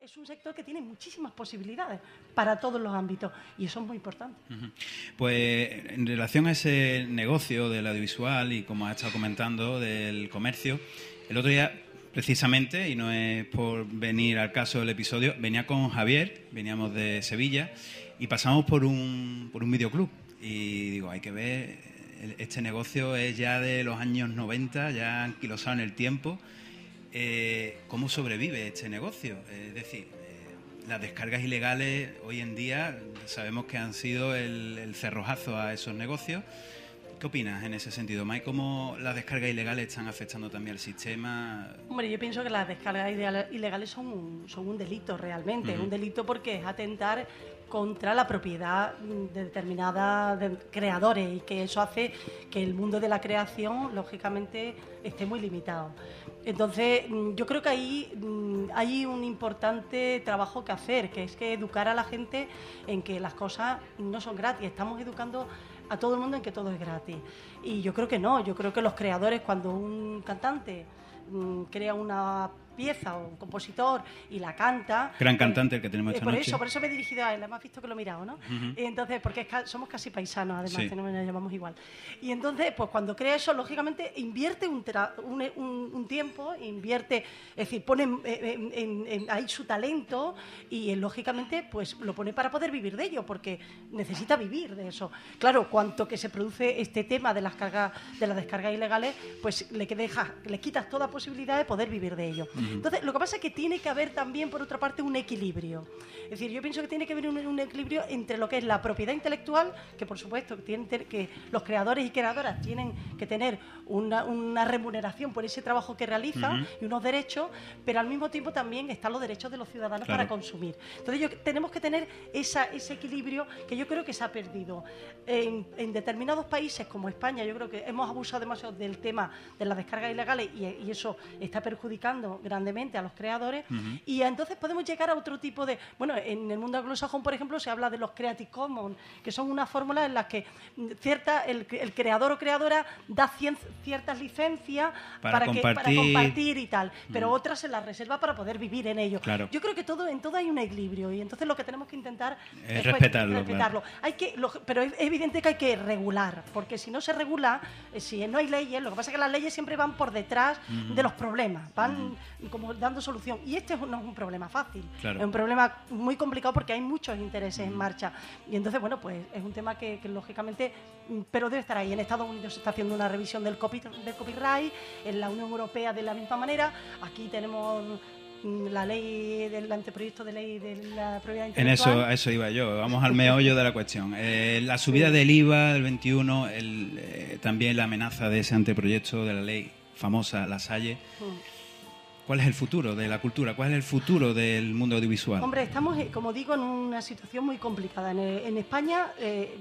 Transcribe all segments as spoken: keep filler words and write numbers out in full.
Es un sector que tiene muchísimas posibilidades para todos los ámbitos y eso es muy importante. Uh-huh. Pues en relación a ese negocio del audiovisual y como has estado comentando del comercio, el otro día precisamente, y no es por venir al caso del episodio, venía con Javier, veníamos de Sevilla y pasamos por un, por un videoclub y digo, hay que ver, este negocio es ya de los años noventa, ya anquilosado en el tiempo. Eh, ¿Cómo sobrevive este negocio? Eh, es decir, eh, las descargas ilegales hoy en día sabemos que han sido el, el cerrojazo a esos negocios. ¿Qué opinas en ese sentido, Mai? ¿Cómo las descargas ilegales están afectando también al sistema? Hombre, yo pienso que las descargas ilegales son un, son un delito realmente. Es uh-huh. un delito porque es atentar contra la propiedad de determinados de creadores y que eso hace que el mundo de la creación, lógicamente, esté muy limitado. Entonces, yo creo que ahí hay un importante trabajo que hacer, que es que educar a la gente en que las cosas no son gratis. Estamos educando a todo el mundo en que todo es gratis. Y yo creo que no, yo creo que los creadores, cuando un cantante mmm, crea una pieza o un compositor y la canta... Gran cantante el que tenemos esta por noche. Eso, por eso me he dirigido a él, hemos visto que lo he mirado, ¿no? Uh-huh. Y entonces, porque es ca- somos casi paisanos, además, sí. que no nos llamamos igual. Y entonces, pues cuando crea eso, lógicamente, invierte un, tra- un, un, un tiempo, invierte, es decir, pone en, en, en, en, ahí su talento y, lógicamente, pues lo pone para poder vivir de ello, porque necesita vivir de eso. Claro, cuanto que se produce este tema de las cargas, de las descargas ilegales, pues le, que deja, le quitas toda posibilidad de poder vivir de ello. Uh-huh. Entonces, lo que pasa es que tiene que haber también, por otra parte, un equilibrio. Es decir, yo pienso que tiene que haber un, un equilibrio entre lo que es la propiedad intelectual, que por supuesto que, tienen, que los creadores y creadoras tienen que tener una, una remuneración por ese trabajo que realizan uh-huh. y unos derechos, pero al mismo tiempo también están los derechos de los ciudadanos claro. para consumir. Entonces, yo, tenemos que tener esa, ese equilibrio que yo creo que se ha perdido. En, en determinados países como España, yo creo que hemos abusado demasiado del tema de las descargas ilegales y, y eso está perjudicando grandemente a los creadores uh-huh. y entonces podemos llegar a otro tipo de... Bueno, en el mundo anglosajón, por ejemplo, se habla de los Creative Commons, que son unas fórmulas en las que cierta, el, el creador o creadora da cien, ciertas licencias para, para, compartir. Que, para compartir y tal, pero uh-huh. otras se las reserva para poder vivir en ello. Claro. Yo creo que todo en todo hay un equilibrio y entonces lo que tenemos que intentar es, es respetarlo. Pues, respetarlo. Claro. Hay que, lo, pero es evidente que hay que regular, porque si no se regula, si no hay leyes, lo que pasa es que las leyes siempre van por detrás uh-huh. de los problemas, van uh-huh. como dando solución. Y este no es un problema fácil, claro. es un problema muy complicado porque hay muchos intereses uh-huh. en marcha. Y entonces, bueno, pues es un tema que, que lógicamente, pero debe estar ahí. En Estados Unidos se está haciendo una revisión del, copy, del copyright, en la Unión Europea de la misma manera. Aquí tenemos la ley del anteproyecto de ley de la propiedad intelectual. En eso, a eso iba yo. Vamos al meollo de la cuestión. Eh, la subida sí. del I V A del veintiuno, el, eh, también la amenaza de ese anteproyecto de la ley famosa Lasalle. Uh-huh. ¿Cuál es el futuro de la cultura? ¿Cuál es el futuro del mundo audiovisual? Hombre, estamos, como digo, en una situación muy complicada. En, en España, eh,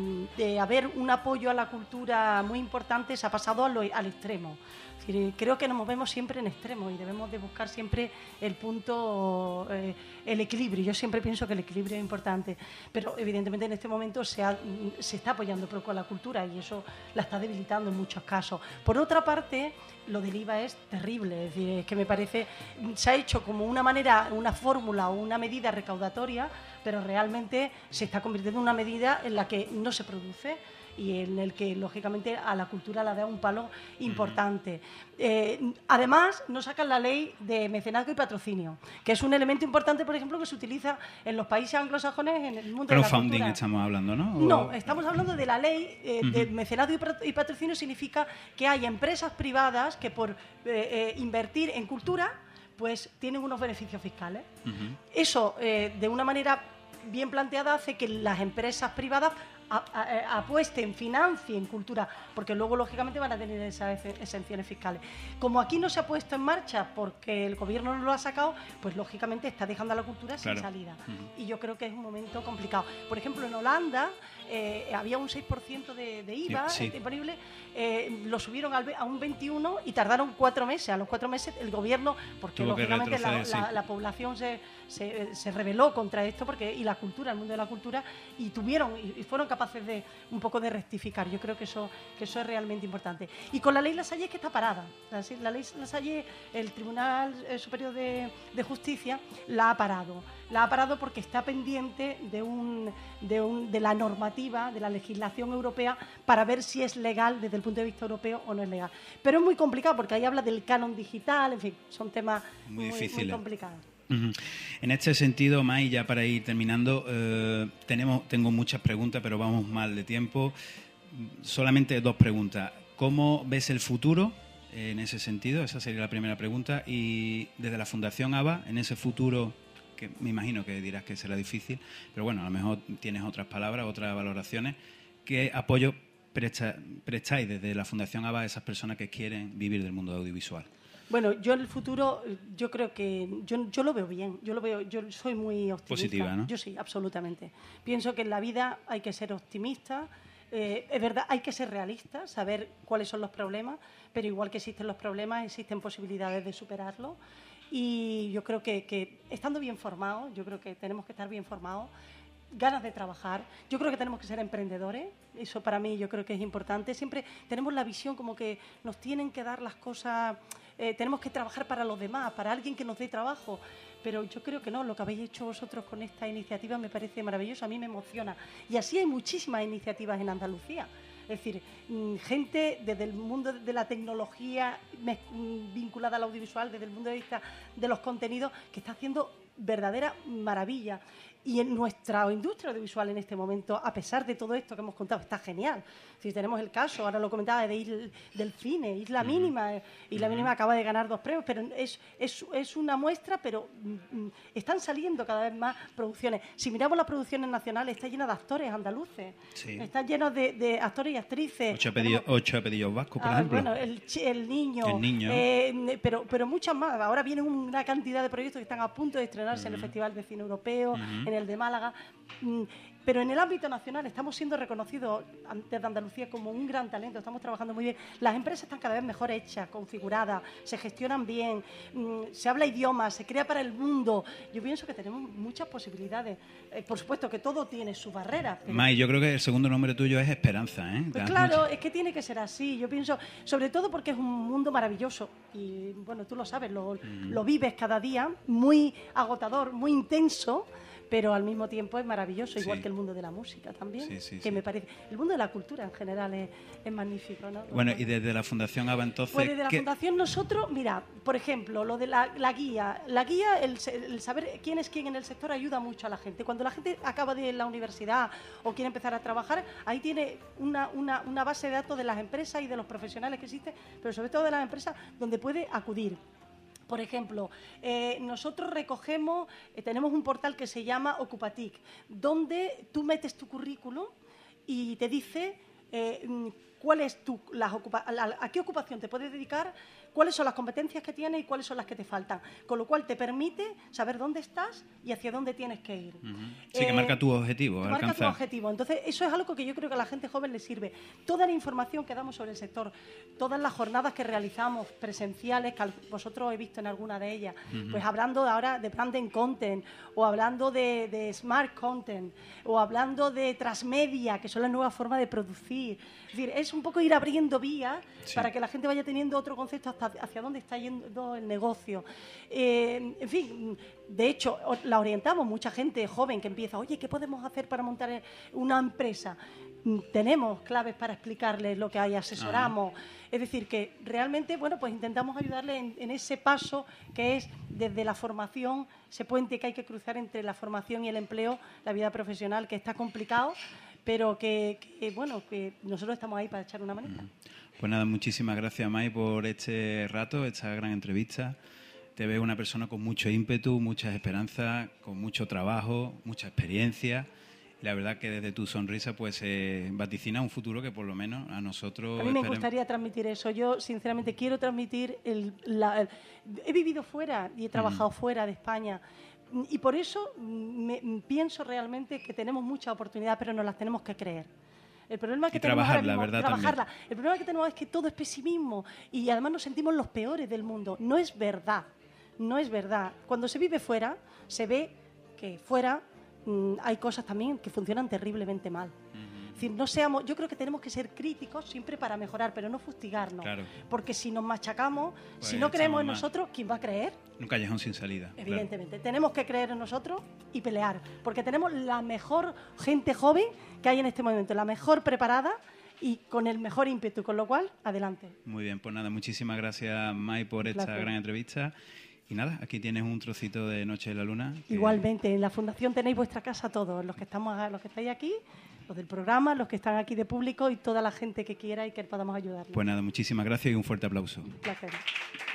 de haber un apoyo a la cultura muy importante, se ha pasado a lo, al extremo. Es decir, creo que nos movemos siempre en extremo y debemos de buscar siempre el punto, eh, el equilibrio. Yo siempre pienso que el equilibrio es importante, pero evidentemente en este momento se, ha, se está apoyando poco a la cultura y eso la está debilitando en muchos casos. Por otra parte, lo del I V A es terrible, es decir, es que me parece, se ha hecho como una manera, una fórmula o una medida recaudatoria, pero realmente se está convirtiendo en una medida en la que no se produce y en el que, lógicamente, a la cultura la da un palo importante. Eh, además, nos sacan la ley de mecenazgo y patrocinio, que es un elemento importante, por ejemplo, que se utiliza en los países anglosajones en el mundo de la cultura. Crowdfunding estamos hablando, ¿no? ¿O? No, estamos hablando de la ley eh, uh-huh. de mecenazgo y patrocinio. Significa que hay empresas privadas que por eh, eh, invertir en cultura pues tienen unos beneficios fiscales. Uh-huh. Eso, eh, de una manera bien planteada, hace que las empresas privadas A, a, apuesten, financien cultura, porque luego lógicamente van a tener esas exenciones fiscales. Como aquí no se ha puesto en marcha porque el gobierno no lo ha sacado, pues lógicamente está dejando a la cultura claro. sin salida. Uh-huh. Y yo creo que es un momento complicado. Por ejemplo, en Holanda eh, había un seis por ciento de, de I V A sí, sí. disponible, eh, lo subieron al, a un veintiuno y tardaron cuatro meses. A los cuatro meses el gobierno, porque Tuvo lógicamente la, sí. la, la población se, se, se rebeló contra esto porque y la cultura, el mundo de la cultura, y tuvieron y fueron capaces capaces de un poco de rectificar. Yo creo que eso, que eso es realmente importante. Y con la ley Lassalle, que está parada. La, la ley Lassalle, el Tribunal Superior de, de Justicia la ha parado. La ha parado porque está pendiente de, un, de, un, de la normativa, de la legislación europea, para ver si es legal desde el punto de vista europeo o no es legal. Pero es muy complicado porque ahí habla del canon digital, en fin, son temas muy, muy, difíciles. muy complicados. Uh-huh. En este sentido, May, ya para ir terminando, eh, tenemos, tengo muchas preguntas, pero vamos mal de tiempo. Solamente dos preguntas. ¿Cómo ves el futuro en ese sentido? Esa sería la primera pregunta. Y desde la Fundación ABBA, en ese futuro, que me imagino que dirás que será difícil, pero bueno, a lo mejor tienes otras palabras, otras valoraciones. ¿Qué apoyo presta, prestáis desde la Fundación ABBA a esas personas que quieren vivir del mundo audiovisual? Bueno, yo en el futuro, yo creo que yo, yo lo veo bien, yo lo veo, yo soy muy optimista. Positiva, ¿no? Yo sí, absolutamente. Pienso que en la vida hay que ser optimista, eh, es verdad, hay que ser realista, saber cuáles son los problemas, pero igual que existen los problemas, existen posibilidades de superarlos. Y yo creo que, que estando bien formados, yo creo que tenemos que estar bien formados, ganas de trabajar. Yo creo que tenemos que ser emprendedores, eso para mí yo creo que es importante. Siempre tenemos la visión como que nos tienen que dar las cosas, eh, tenemos que trabajar para los demás, para alguien que nos dé trabajo, pero yo creo que no, lo que habéis hecho vosotros con esta iniciativa me parece maravilloso, a mí me emociona. Y así hay muchísimas iniciativas en Andalucía. Es decir, gente desde el mundo de la tecnología vinculada al audiovisual, desde el punto de vista de los contenidos, que está haciendo verdadera maravilla. Y en nuestra industria audiovisual en este momento, a pesar de todo esto que hemos contado, está genial. Si tenemos el caso, ahora lo comentaba, de Isla, del cine, Isla Mínima. Eh, Isla uh-huh. Mínima acaba de ganar dos premios, pero es, es, es una muestra, pero mm, están saliendo cada vez más producciones. Si miramos las producciones nacionales, está llena de actores andaluces, sí. Está lleno de, de actores y actrices. Ocho apellidos, ocho apellidos vascos, por ah, ejemplo. Bueno, el, el niño. El niño. Eh, pero, pero muchas más. Ahora vienen una cantidad de proyectos que están a punto de estrenarse uh-huh. en el Festival de Cine Europeo, uh-huh. en el de Málaga. Pero en el ámbito nacional estamos siendo reconocidos desde Andalucía como un gran talento, estamos trabajando muy bien. Las empresas están cada vez mejor hechas, configuradas, se gestionan bien, se habla idiomas, se crea para el mundo. Yo pienso que tenemos muchas posibilidades. Eh, por supuesto que todo tiene sus barreras. Pero... May, yo creo que el segundo nombre tuyo es esperanza, ¿eh? Pues claro, mucho. Es que tiene que ser así. Yo pienso, sobre todo porque es un mundo maravilloso y, bueno, tú lo sabes, lo, mm. lo vives cada día, muy agotador, muy intenso, pero al mismo tiempo es maravilloso, igual sí. que el mundo de la música también, sí, sí, que sí. me parece... El mundo de la cultura en general es, es magnífico, ¿no? Bueno, y desde la Fundación ABBA, entonces... Pues desde la ¿qué? Fundación nosotros, mira, por ejemplo, lo de la, la guía. La guía, el, el saber quién es quién en el sector ayuda mucho a la gente. Cuando la gente acaba de la universidad o quiere empezar a trabajar, ahí tiene una, una, una base de datos de las empresas y de los profesionales que existen, pero sobre todo de las empresas donde puede acudir. Por ejemplo, eh, nosotros recogemos, eh, tenemos un portal que se llama Ocupatic, donde tú metes tu currículum y te dice eh, cuál es tu, las ocupa, a, a qué ocupación te puedes dedicar, cuáles son las competencias que tienes y cuáles son las que te faltan. Con lo cual te permite saber dónde estás y hacia dónde tienes que ir. Uh-huh. Sí, eh, que marca tu objetivo. Marca alcanzar. tu objetivo. Entonces, eso es algo que yo creo que a la gente joven le sirve. Toda la información que damos sobre el sector, todas las jornadas que realizamos presenciales, que vosotros he visto en alguna de ellas, uh-huh. pues hablando ahora de branding content, o hablando de, de smart content, o hablando de transmedia, que son las nuevas formas de producir. Es decir, es un poco ir abriendo vías sí. para que la gente vaya teniendo otro concepto hasta hacia dónde está yendo el negocio. Eh, en fin, de hecho, la orientamos mucha gente joven que empieza, oye, ¿qué podemos hacer para montar una empresa? Tenemos claves para explicarles lo que hay, asesoramos. Ajá. Es decir, que realmente, bueno, pues intentamos ayudarles en, en ese paso que es desde la formación, ese puente que hay que cruzar entre la formación y el empleo, la vida profesional, que está complicado, pero que, que bueno, que nosotros estamos ahí para echar una manita. Pues nada, muchísimas gracias, May, por este rato, esta gran entrevista. Te veo una persona con mucho ímpetu, muchas esperanzas, con mucho trabajo, mucha experiencia. Y la verdad que desde tu sonrisa pues se eh, vaticina un futuro que por lo menos a nosotros... A mí me esperemos. gustaría transmitir eso. Yo, sinceramente, quiero transmitir... El, la, el, he vivido fuera y he trabajado mm. fuera de España. Y por eso me, pienso realmente que tenemos mucha oportunidad, pero nos las tenemos que creer. El problema que y tenemos trabajarla, ahora mismo, ¿verdad? trabajarla. También. El problema que tenemos es que todo es pesimismo y además nos sentimos los peores del mundo. No es verdad, no es verdad. Cuando se vive fuera, se ve que fuera mmm, hay cosas también que funcionan terriblemente mal. Uh-huh. Es Es decir, no seamos, yo creo que tenemos que ser críticos siempre para mejorar, pero no fustigarnos. Claro. Porque si nos machacamos, Pues si no creemos en estamos mal. nosotros, ¿quién va a creer? Un callejón sin salida. Evidentemente. Claro. Tenemos que creer en nosotros y pelear, porque tenemos la mejor gente joven que hay en este momento, la mejor preparada y con el mejor ímpetu, con lo cual, adelante. Muy bien, pues nada, muchísimas gracias, Mai, por esta Placer. gran entrevista. Y nada, aquí tienes un trocito de Noche de la Luna. Que... Igualmente, en la Fundación tenéis vuestra casa todos, los que estamos, los que estáis aquí, los del programa, los que están aquí de público y toda la gente que quiera y que podamos ayudarles. Pues nada, muchísimas gracias y un fuerte aplauso. Un placer.